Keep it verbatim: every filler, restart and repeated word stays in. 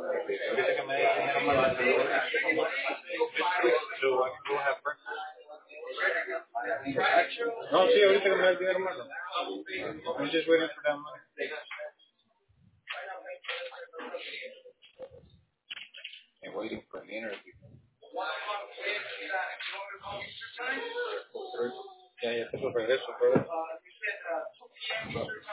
Ahorita que me dé dinero más, no, sí, ahorita que me dé dinero más. I'm just waiting for that money. I'm waiting for an interview. Ya, ya tengo regreso, brother.